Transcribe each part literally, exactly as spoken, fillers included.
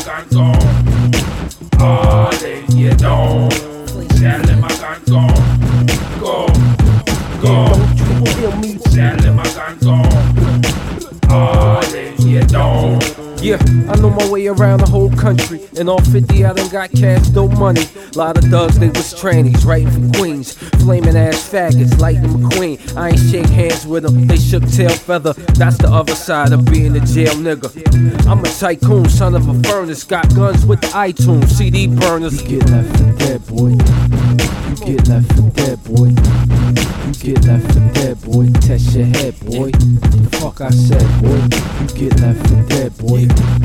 canzón. Ole, you don't. Sale my canzón. Go, go. Sale my canzón. Ole, you don't. Yeah, I know my way around the whole country. In all fifty, I done got cash, no money. Lot of thugs, they was trannies, writing for queens. Flaming ass faggots, Lightning McQueen. I ain't shake hands with them, they shook tail feather. That's the other side of being a jail nigga. I'm a tycoon, son of a furnace. Got guns with the iTunes, C D burners. You get left for dead, boy. You get left for dead, boy. You get left for dead, boy. Test your head, boy. The fuck I said, boy. You get left for dead, boy.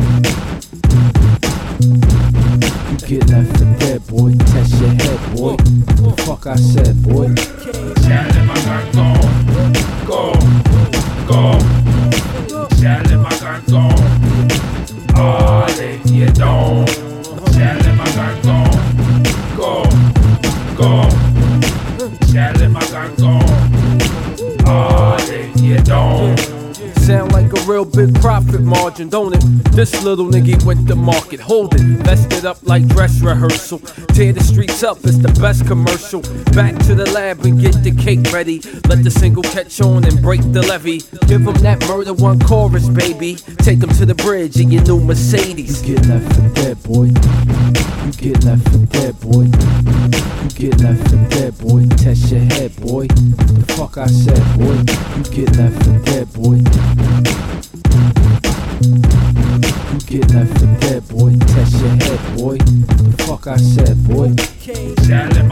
You get left for dead, boy. Test your head, boy. The fuck I said, boy. Sale my canzón. Go, go. Sale my canzón. Ole, you don't. Sale my canzón. Go, go. Sale my canzón. Ole, you don't. Sound like a real big profit margin, don't it? This little nigga went to market, hold it, messed it up like dress rehearsal. Tear the streets up, it's the best commercial. Back to the lab and get the cake ready. Let the single catch on and break the levee. Give them that murder one chorus, baby. Take them to the bridge in your new Mercedes. You get left for dead, boy. You get left for dead, boy. You get left for dead, boy. Test your head, boy. The fuck I said, boy. You get left for dead, boy. You get left for dead, boy. Test your head, boy. The fuck I said, boy. Sale